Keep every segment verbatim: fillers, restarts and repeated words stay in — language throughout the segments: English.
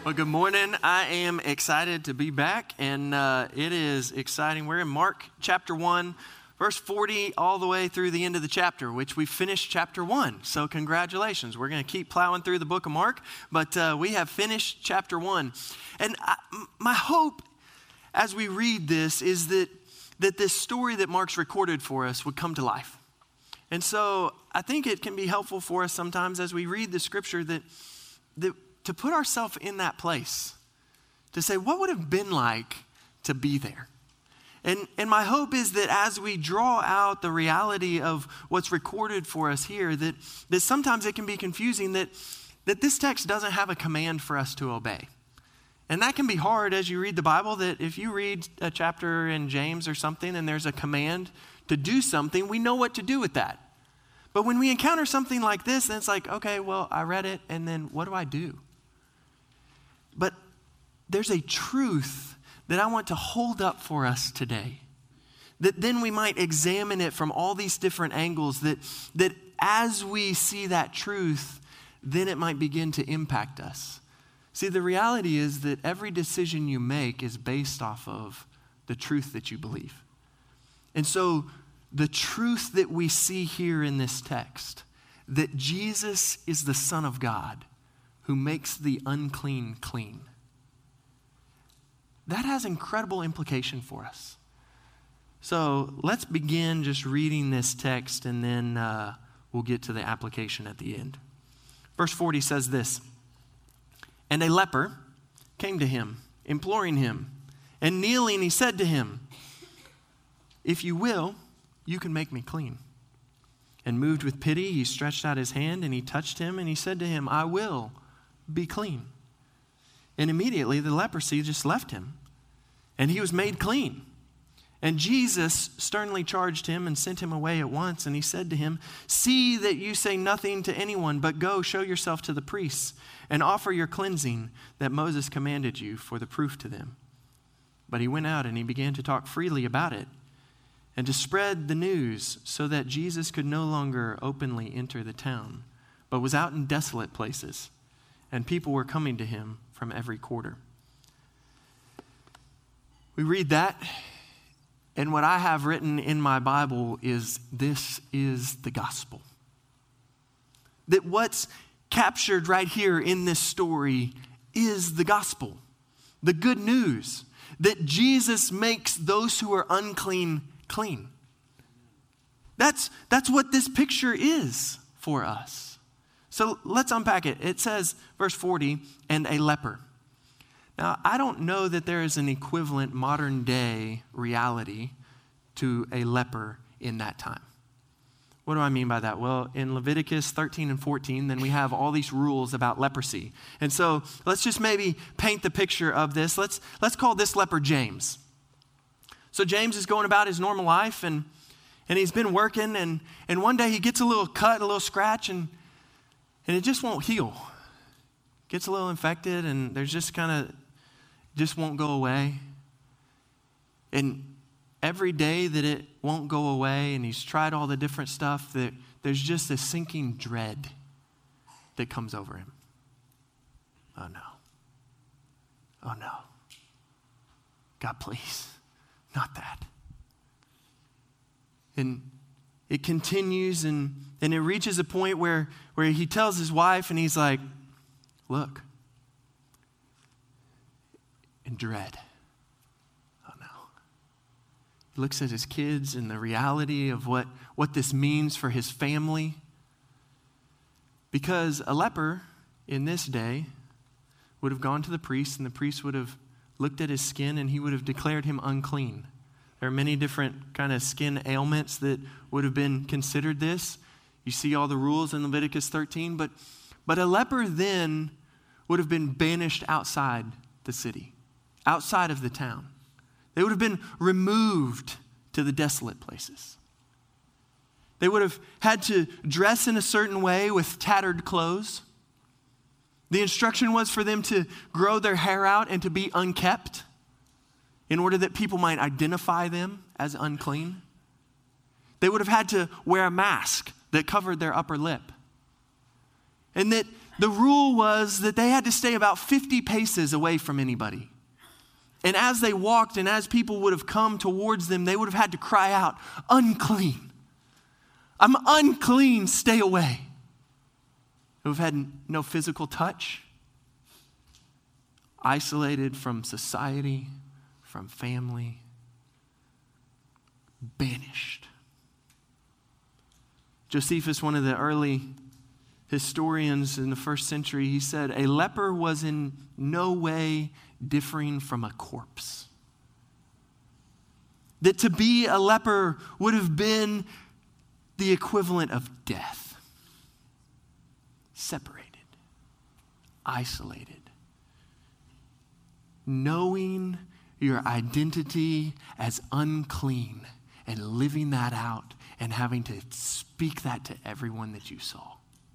Well, good morning. I am excited to be back, and uh, it is exciting. We're in Mark chapter one, verse forty, all the way through the end of the chapter, which we finished chapter one. So congratulations. We're going to keep plowing through the book of Mark, but uh, we have finished chapter one. And I, my hope as we read this is that, that this story that Mark's recorded for us would come to life. And so I think it can be helpful for us sometimes as we read the scripture that that to put ourselves in that place, to say, what would it have been like to be there? And, and my hope is that as we draw out the reality of what's recorded for us here, that, that sometimes it can be confusing that, that this text doesn't have a command for us to obey. And that can be hard as you read the Bible, that if you read a chapter in James or something and there's a command to do something, we know what to do with that. But when we encounter something like this, then it's like, okay, well, I read it, and then what do I do? But there's a truth that I want to hold up for us today, that then we might examine it from all these different angles, that, that as we see that truth, then it might begin to impact us. See, the reality is that every decision you make is based off of the truth that you believe. And so the truth that we see here in this text, that Jesus is the Son of God who makes the unclean clean, that has incredible implication for us. So let's begin just reading this text, and then uh, we'll get to the application at the end. Verse forty says this: "And a leper came to him, imploring him, and kneeling, he said to him, 'If you will, you can make me clean.' And moved with pity, he stretched out his hand, and he touched him, and he said to him, 'I will be clean.' And immediately the leprosy just left him, and he was made clean. And Jesus sternly charged him and sent him away at once. And he said to him, 'See that you say nothing to anyone, but go show yourself to the priests and offer your cleansing that Moses commanded you for the proof to them.' But he went out and he began to talk freely about it and to spread the news, so that Jesus could no longer openly enter the town, but was out in desolate places. And people were coming to him from every quarter." We read that, and what I have written in my Bible is, this is the gospel. That what's captured right here in this story is the gospel. The good news that Jesus makes those who are unclean clean. That's, that's what this picture is for us. So let's unpack it. It says, verse forty, "and a leper." Now, I don't know that there is an equivalent modern day reality to a leper in that time. What do I mean by that? Well, in Leviticus thirteen and fourteen, then we have all these rules about leprosy. And so let's just maybe paint the picture of this. Let's, let's call this leper James. So James is going about his normal life, and, and he's been working, and, and one day he gets a little cut, a little scratch, and And it just won't heal. Gets a little infected, and there's just kind of, just won't go away. And every day that it won't go away, and he's tried all the different stuff, that there's just a sinking dread that comes over him. Oh no. Oh no. God, please. Not that. And it continues, and, and it reaches a point where, where he tells his wife, and he's like, "Look," in dread. Oh no. He looks at his kids and the reality of what, what this means for his family. Because a leper in this day would have gone to the priest, and the priest would have looked at his skin, and he would have declared him unclean. There are many different kind of skin ailments that would have been considered this. You see all the rules in Leviticus thirteen, but, but a leper then would have been banished outside the city, outside of the town. They would have been removed to the desolate places. They would have had to dress in a certain way with tattered clothes. The instruction was for them to grow their hair out and to be unkept, in order that people might identify them as unclean. They would have had to wear a mask that covered their upper lip. And that the rule was that they had to stay about fifty paces away from anybody. And as they walked and as people would have come towards them, they would have had to cry out, unclean. I'm unclean, stay away. They would have had no physical touch, isolated from society, from family, banished. Josephus, one of the early historians in the first century, he said, a leper was in no way differing from a corpse. That to be a leper would have been the equivalent of death. Separated, isolated. Knowing your identity as unclean and living that out and having to speak that to everyone that you saw.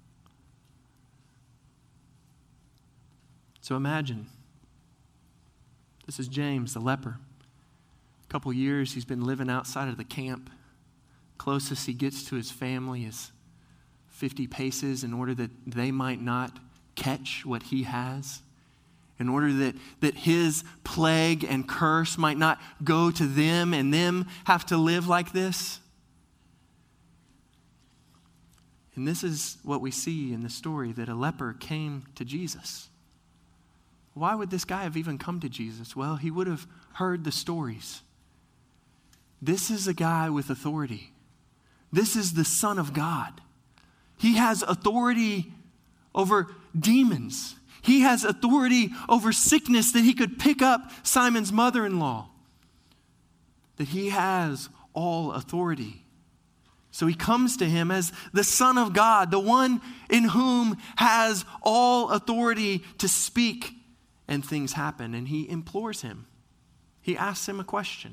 So imagine, this is James, the leper. A couple years he's been living outside of the camp. Closest he gets to his family is fifty paces in order that they might not catch what he has. In order that, that his plague and curse might not go to them and them have to live like this. And this is what we see in the story, that a leper came to Jesus. Why would this guy have even come to Jesus? Well, he would have heard the stories. This is a guy with authority. This is the Son of God. He has authority over demons. He has authority over sickness, that he could pick up Simon's mother-in-law. That he has all authority. So he comes to him as the Son of God, the one in whom has all authority to speak, and things happen. And he implores him. He asks him a question.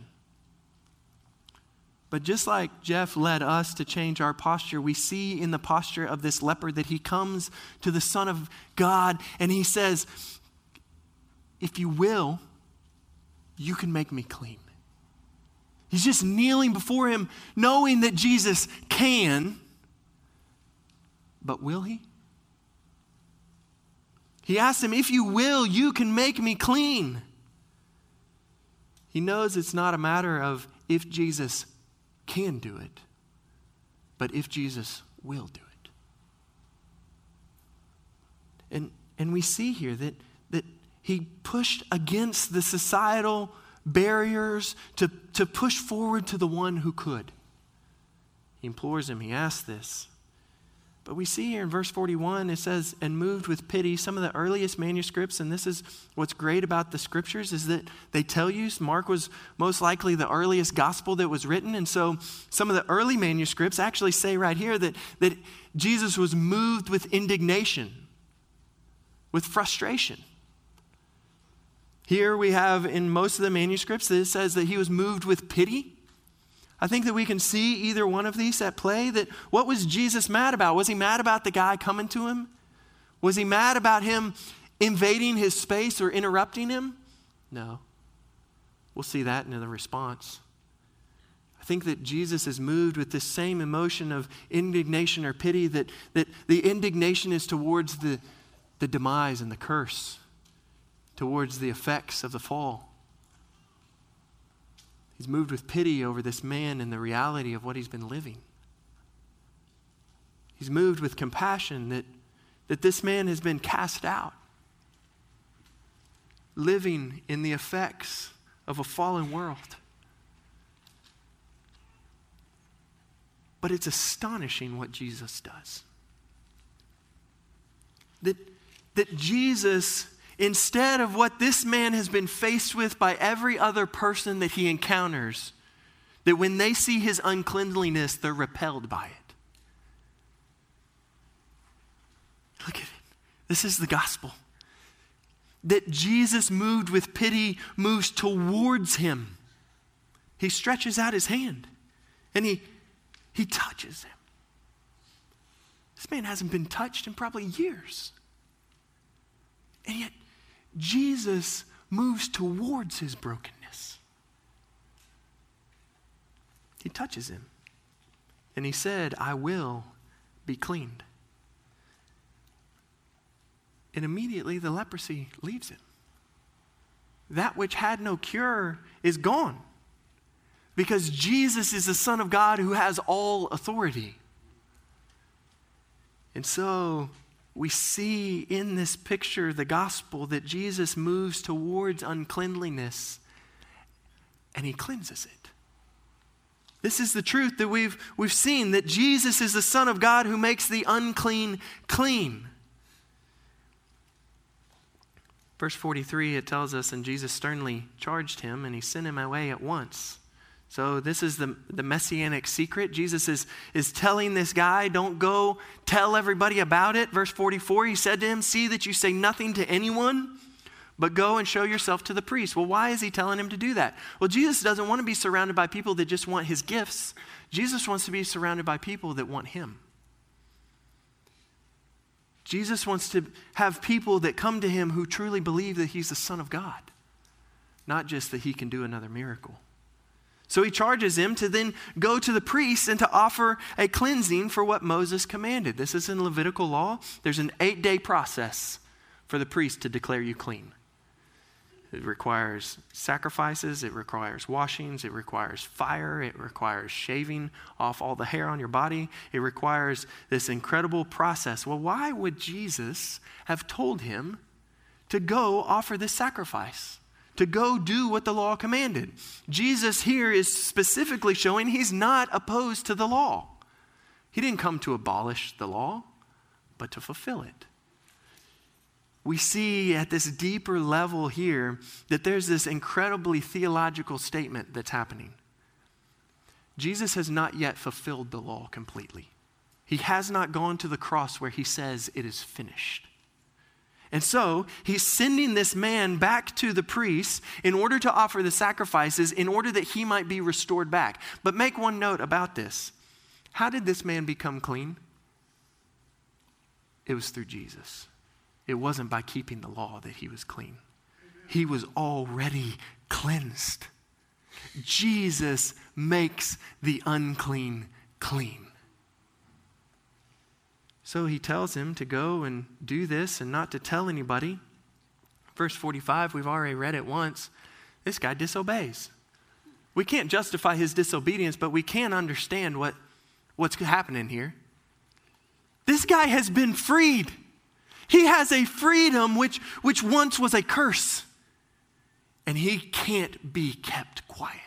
But just like Jeff led us to change our posture, we see in the posture of this leper that he comes to the Son of God and he says, if you will, you can make me clean. He's just kneeling before him, knowing that Jesus can, but will he? He asks him, if you will, you can make me clean. He knows it's not a matter of if Jesus can do it, but if Jesus will do it. And, and we see here that, that he pushed against the societal barriers to, to push forward to the one who could. He implores him, he asks this. But we see here in verse forty-one, it says, and moved with pity. Some of the earliest manuscripts, and this is what's great about the scriptures, is that they tell you, Mark was most likely the earliest gospel that was written. And so some of the early manuscripts actually say right here that, that Jesus was moved with indignation, with frustration. Here we have in most of the manuscripts that it says that he was moved with pity. I think that we can see either one of these at play. That what was Jesus mad about? Was he mad about the guy coming to him? Was he mad about him invading his space or interrupting him? No. We'll see that in the response. I think that Jesus is moved with this same emotion of indignation or pity, that, that the indignation is towards the, the demise and the curse, towards the effects of the fall. He's moved with pity over this man and the reality of what he's been living. He's moved with compassion that, that this man has been cast out, living in the effects of a fallen world. But it's astonishing what Jesus does. That, that Jesus, instead of what this man has been faced with by every other person that he encounters, that when they see his uncleanliness, they're repelled by it. Look at it. This is the gospel. That Jesus, moved with pity, moves towards him. He stretches out his hand and he, he touches him. This man hasn't been touched in probably years. And yet, Jesus moves towards his brokenness. He touches him. And he said, I will be cleaned. And immediately the leprosy leaves him. That which had no cure is gone. Because Jesus is the Son of God who has all authority. And so we see in this picture, the gospel, that Jesus moves towards uncleanliness and he cleanses it. This is the truth that we've, we've seen, that Jesus is the Son of God who makes the unclean clean. Verse forty-three, it tells us, and Jesus sternly charged him, and he sent him away at once. So this is the, the messianic secret. Jesus is, is telling this guy, don't go tell everybody about it. Verse forty-four, he said to him, see that you say nothing to anyone, but go and show yourself to the priest. Well, why is he telling him to do that? Well, Jesus doesn't want to be surrounded by people that just want his gifts. Jesus wants to be surrounded by people that want him. Jesus wants to have people that come to him who truly believe that he's the Son of God, not just that he can do another miracle. So he charges him to then go to the priest and to offer a cleansing for what Moses commanded. This is in Levitical law. There's an eight-day process for the priest to declare you clean. It requires sacrifices, it requires washings, it requires fire, it requires shaving off all the hair on your body. It requires this incredible process. Well, why would Jesus have told him to go offer this sacrifice? To go do what the law commanded? Jesus here is specifically showing he's not opposed to the law. He didn't come to abolish the law, but to fulfill it. We see at this deeper level here that there's this incredibly theological statement that's happening. Jesus has not yet fulfilled the law completely. He has not gone to the cross where he says it is finished. And so he's sending this man back to the priest in order to offer the sacrifices in order that he might be restored back. But make one note about this. How did this man become clean? It was through Jesus. It wasn't by keeping the law that he was clean. He was already cleansed. Jesus makes the unclean clean. So he tells him to go and do this and not to tell anybody. Verse forty-five, we've already read it once. This guy disobeys. We can't justify his disobedience, but we can understand what, what's happening here. This guy has been freed. He has a freedom which, which once was a curse. And he can't be kept quiet.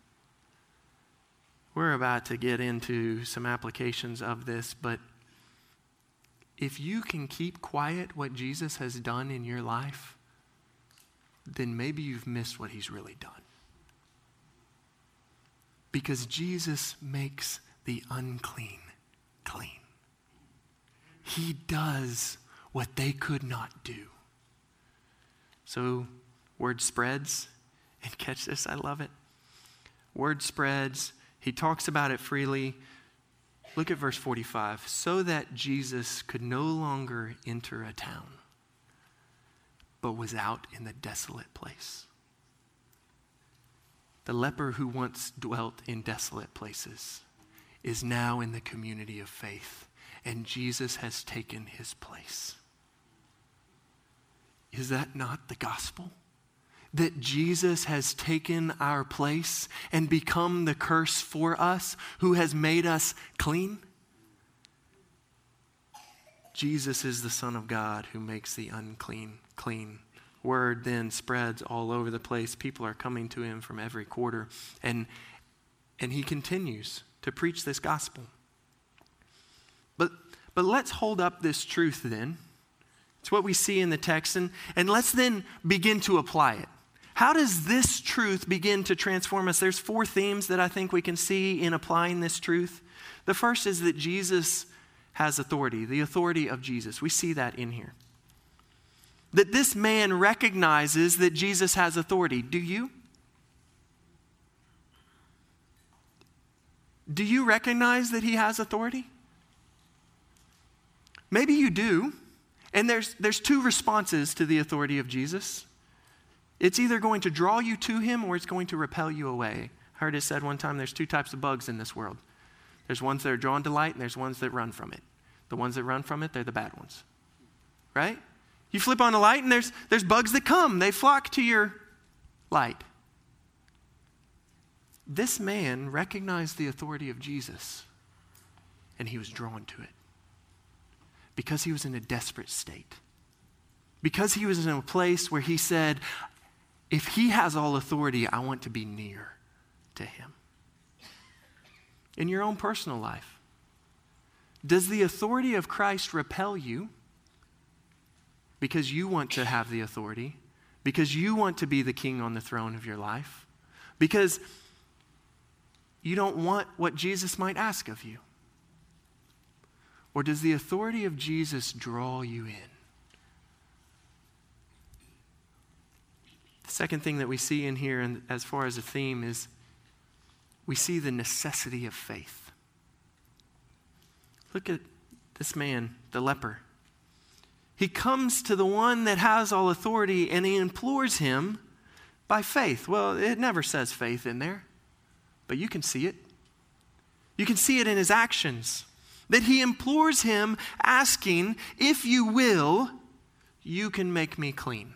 We're about to get into some applications of this, but if you can keep quiet what Jesus has done in your life, then maybe you've missed what he's really done. Because Jesus makes the unclean clean. He does what they could not do. So word spreads, and catch this, I love it. Word spreads, he talks about it freely. Look at verse forty-five. So that Jesus could no longer enter a town, but was out in the desolate place. The leper who once dwelt in desolate places is now in the community of faith, and Jesus has taken his place. Is that not the gospel? That Jesus has taken our place and become the curse for us, who has made us clean? Jesus is the Son of God who makes the unclean clean. Word then spreads all over the place. People are coming to him from every quarter. And, and he continues to preach this gospel. But, but let's hold up this truth then. It's what we see in the text. And, and let's then begin to apply it. How does this truth begin to transform us? There's four themes that I think we can see in applying this truth. The first is that Jesus has authority, the authority of Jesus. We see that in here. That this man recognizes that Jesus has authority. Do you? Do you recognize that he has authority? Maybe you do. And there's, there's two responses to the authority of Jesus. It's either going to draw you to him or it's going to repel you away. I heard it said one time, there's two types of bugs in this world. There's ones that are drawn to light and there's ones that run from it. The ones that run from it, they're the bad ones. Right? You flip on a light and there's, there's bugs that come. They flock to your light. This man recognized the authority of Jesus, and he was drawn to it because he was in a desperate state. Because he was in a place where he said, if he has all authority, I want to be near to him. In your own personal life, does the authority of Christ repel you because you want to have the authority, because you want to be the king on the throne of your life, because you don't want what Jesus might ask of you? Or does the authority of Jesus draw you in? The second thing that we see in here, and as far as a theme, is we see the necessity of faith. Look at this man, the leper. He comes to the one that has all authority and he implores him by faith. Well, it never says faith in there, but you can see it. You can see it in his actions. That he implores him, asking, if you will, you can make me clean.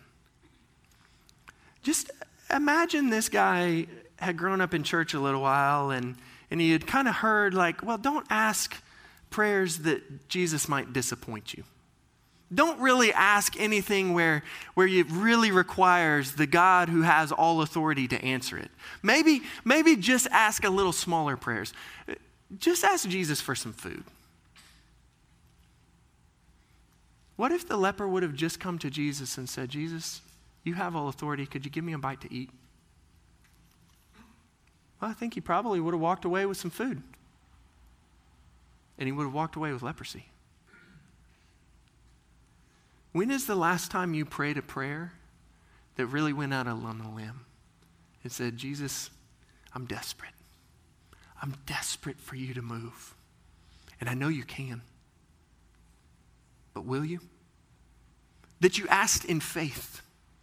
Just imagine this guy had grown up in church a little while and, and he had kind of heard like, well, don't ask prayers that Jesus might disappoint you. Don't really ask anything where, where it really requires the God who has all authority to answer it. Maybe, maybe just ask a little smaller prayers. Just ask Jesus for some food. What if the leper would have just come to Jesus and said, Jesus, you have all authority. Could you give me a bite to eat? Well, I think he probably would have walked away with some food. And he would have walked away with leprosy. When is the last time you prayed a prayer that really went out on a limb and said, Jesus, I'm desperate. I'm desperate for you to move. And I know you can. But will you? That you asked in faith,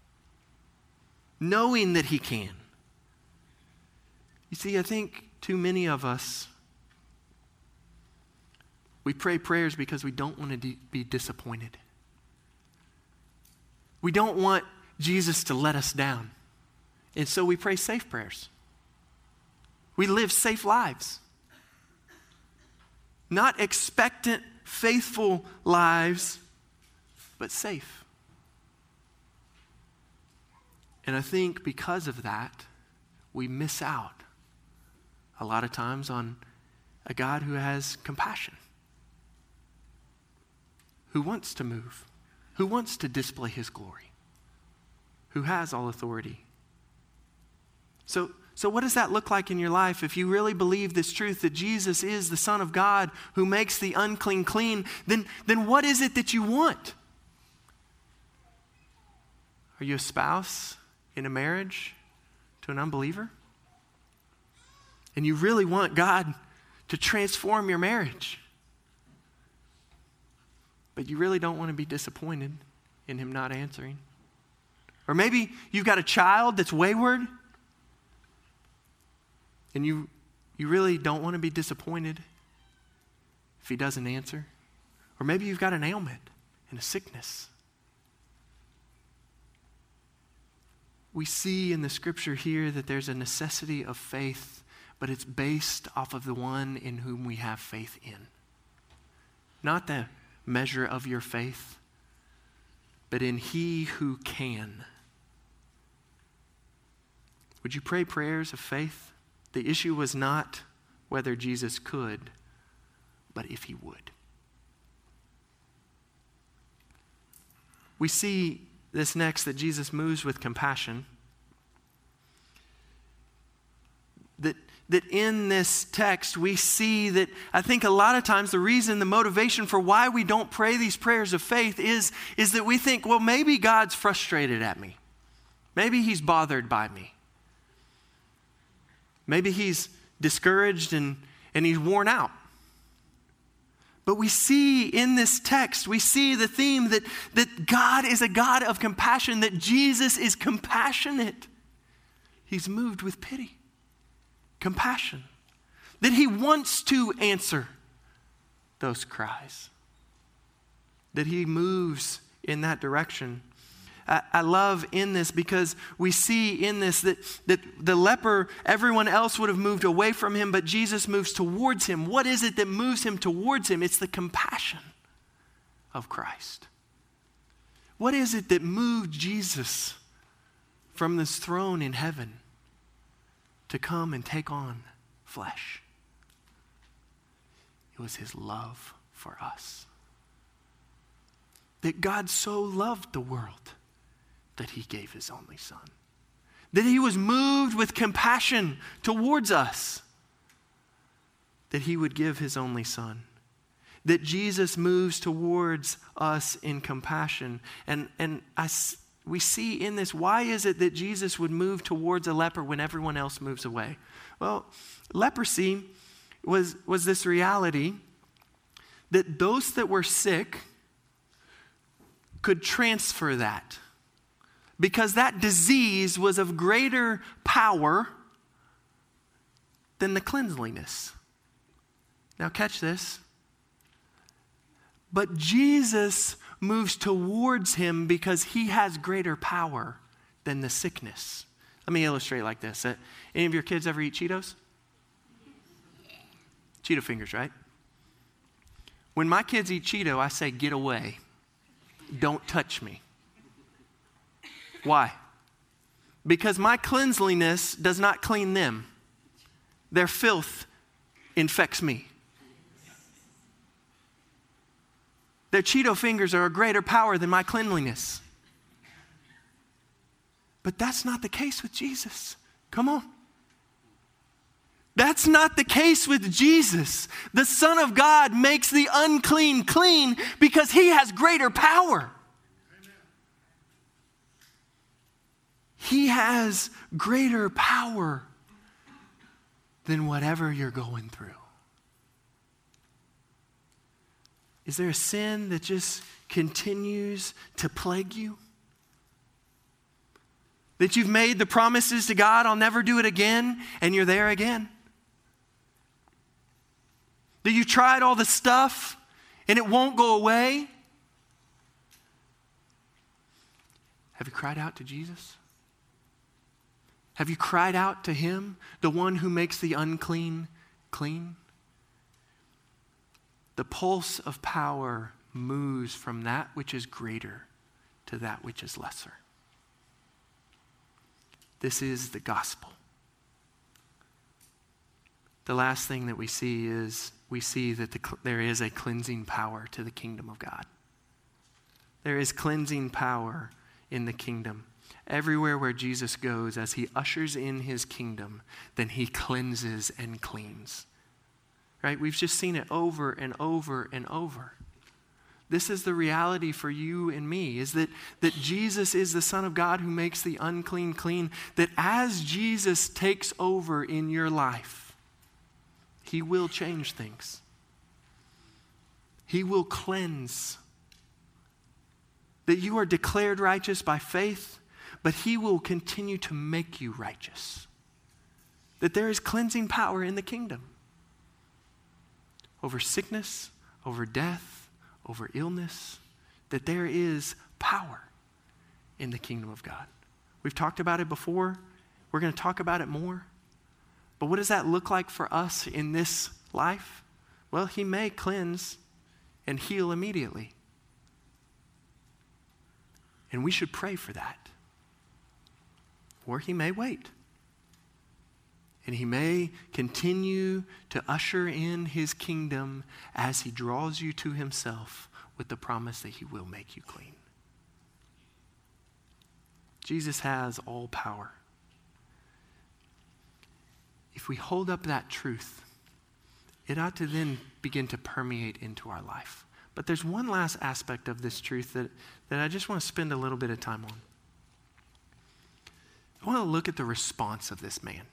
knowing that he can. You see, I think too many of us, we pray prayers because we don't want to de- be disappointed. We don't want Jesus to let us down. And so we pray safe prayers. We live safe lives. Not expectant, faithful lives, but safe. And I think because of that, we miss out a lot of times on a God who has compassion, who wants to move, who wants to display his glory, who has all authority. So, so what does that look like in your life if you really believe this truth that Jesus is the Son of God who makes the unclean clean? Then, then what is it that you want? Are you a spouse in a marriage to an unbeliever? And you really want God to transform your marriage, but you really don't want to be disappointed in him not answering. Or maybe you've got a child that's wayward and you, you really don't want to be disappointed if he doesn't answer. Or maybe you've got an ailment and a sickness. We see in the scripture here that there's a necessity of faith, but it's based off of the one in whom we have faith in. Not the measure of your faith, but in he who can. Would you pray prayers of faith? The issue was not whether Jesus could, but if he would. We see this next, that Jesus moves with compassion. That, that in this text we see that I think a lot of times the reason, the motivation for why we don't pray these prayers of faith is, is that we think, well, maybe God's frustrated at me. Maybe he's bothered by me. Maybe he's discouraged and, and he's worn out. But we see in this text, we see the theme that, that God is a God of compassion, that Jesus is compassionate. He's moved with pity, compassion, that he wants to answer those cries, that he moves in that direction. I, I love in this because we see in this that, that the leper, everyone else would have moved away from him, but Jesus moves towards him. What is it that moves him towards him? It's the compassion of Christ. What is it that moved Jesus from this throne in heaven to come and take on flesh? It was his love for us. That God so loved the world that he gave his only son. That he was moved with compassion towards us. That he would give his only son. That Jesus moves towards us in compassion. And, and I, we see in this, why is it that Jesus would move towards a leper when everyone else moves away? Well, leprosy was, was this reality that those that were sick could transfer that. Because that disease was of greater power than the cleanliness. Now catch this. But Jesus moves towards him because he has greater power than the sickness. Let me illustrate like this. Uh, any of your kids ever eat Cheetos? Cheeto fingers, right? When my kids eat Cheeto, I say, get away. Don't touch me. Why? Because my cleanliness does not clean them. Their filth infects me. Their Cheeto fingers are a greater power than my cleanliness. But that's not the case with Jesus. Come on. That's not the case with Jesus. The Son of God makes the unclean clean because he has greater power. He has greater power than whatever you're going through. Is there a sin that just continues to plague you? That you've made the promises to God, I'll never do it again, and you're there again? That you tried all the stuff and it won't go away? Have you cried out to Jesus? Have you cried out to him, the one who makes the unclean clean? The pulse of power moves from that which is greater to that which is lesser. This is the gospel. The last thing that we see is we see that the, there is a cleansing power to the kingdom of God. There is cleansing power in the kingdom. Everywhere where Jesus goes, as he ushers in his kingdom, then he cleanses and cleans. Right? We've just seen it over and over and over. This is the reality for you and me, is that, that Jesus is the Son of God who makes the unclean clean. That as Jesus takes over in your life, he will change things. He will cleanse. That you are declared righteous by faith, but he will continue to make you righteous. That there is cleansing power in the kingdom. Over sickness, over death, over illness, that there is power in the kingdom of God. We've talked about it before. We're going to talk about it more. But what does that look like for us in this life? Well, he may cleanse and heal immediately. And we should pray for that. Or he may wait. And he may continue to usher in his kingdom as he draws you to himself with the promise that he will make you clean. Jesus has all power. If we hold up that truth, it ought to then begin to permeate into our life. But there's one last aspect of this truth that, that I just want to spend a little bit of time on. I want to look at the response of this man.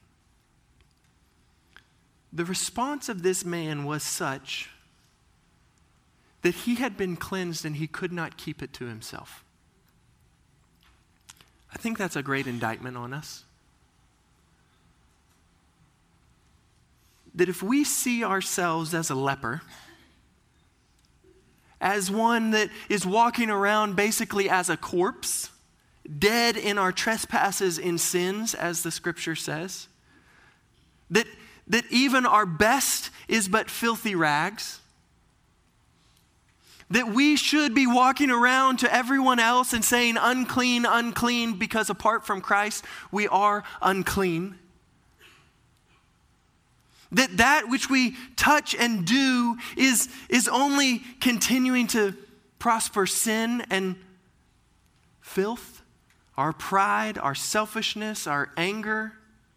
The response of this man was such that he had been cleansed and he could not keep it to himself. I think that's a great indictment on us. That if we see ourselves as a leper, as one that is walking around basically as a corpse, dead in our trespasses and sins, as the scripture says. That, that even our best is but filthy rags. That we should be walking around to everyone else and saying unclean, unclean, because apart from Christ, we are unclean. That that which we touch and do is, is only continuing to prosper sin and filth, our pride, our selfishness, our anger.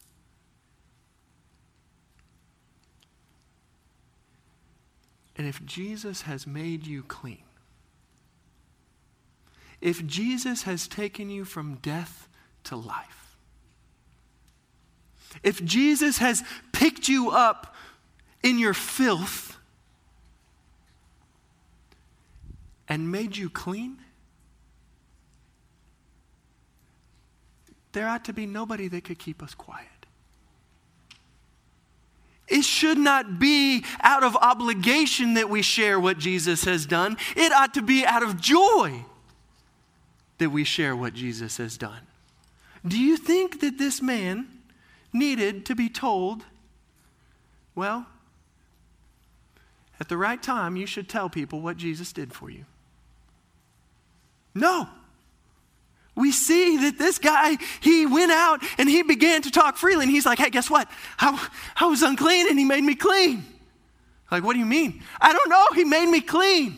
And if Jesus has made you clean, if Jesus has taken you from death to life, if Jesus has picked you up in your filth and made you clean, there ought to be nobody that could keep us quiet. It should not be out of obligation that we share what Jesus has done. It ought to be out of joy that we share what Jesus has done. Do you think that this man needed to be told, well, at the right time, you should tell people what Jesus did for you? No. We see that this guy, he went out and he began to talk freely. And he's like, hey, guess what? I, I was unclean and he made me clean. Like, what do you mean? I don't know. He made me clean.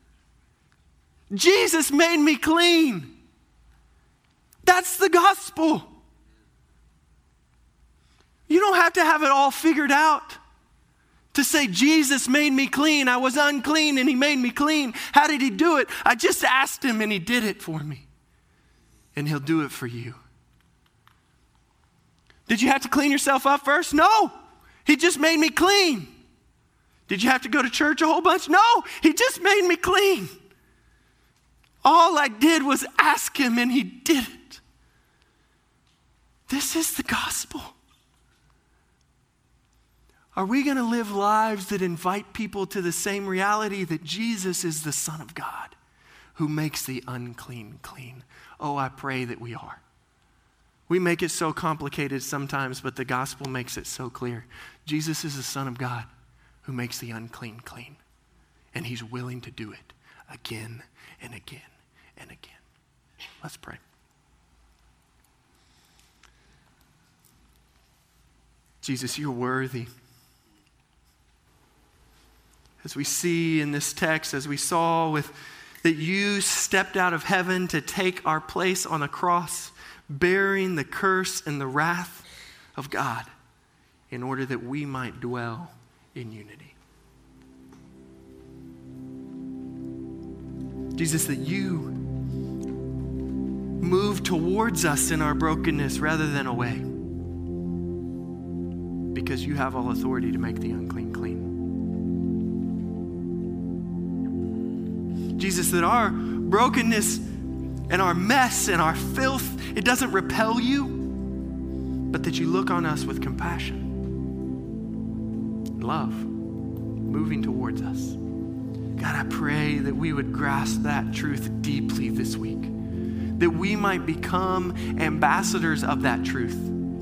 Jesus made me clean. That's the gospel. You don't have to have it all figured out to say, Jesus made me clean. I was unclean and he made me clean. How did he do it? I just asked him and he did it for me. And he'll do it for you. Did you have to clean yourself up first? No. He just made me clean. Did you have to go to church a whole bunch? No. He just made me clean. All I did was ask him and he did it. This is the gospel. Are we going to live lives that invite people to the same reality that Jesus is the Son of God who makes the unclean clean? Oh, I pray that we are. We make it so complicated sometimes, but the gospel makes it so clear. Jesus is the Son of God who makes the unclean clean. And he's willing to do it again and again and again. Let's pray. Jesus, you're worthy. As we see in this text, as we saw with that you stepped out of heaven to take our place on a cross, bearing the curse and the wrath of God in order that we might dwell in unity. Jesus, that you move towards us in our brokenness rather than away, because you have all authority to make the unclean clean. Jesus, that our brokenness and our mess and our filth, it doesn't repel you, but that you look on us with compassion, love, moving towards us. God, I pray that we would grasp that truth deeply this week, that we might become ambassadors of that truth,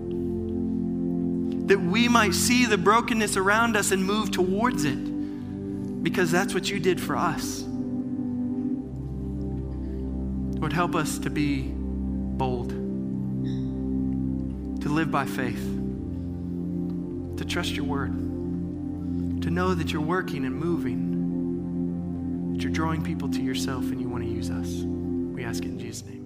that we might see the brokenness around us and move towards it, because that's what you did for us. Lord, help us to be bold, to live by faith, to trust your word, to know that you're working and moving, that you're drawing people to yourself and you want to use us. We ask it in Jesus' name.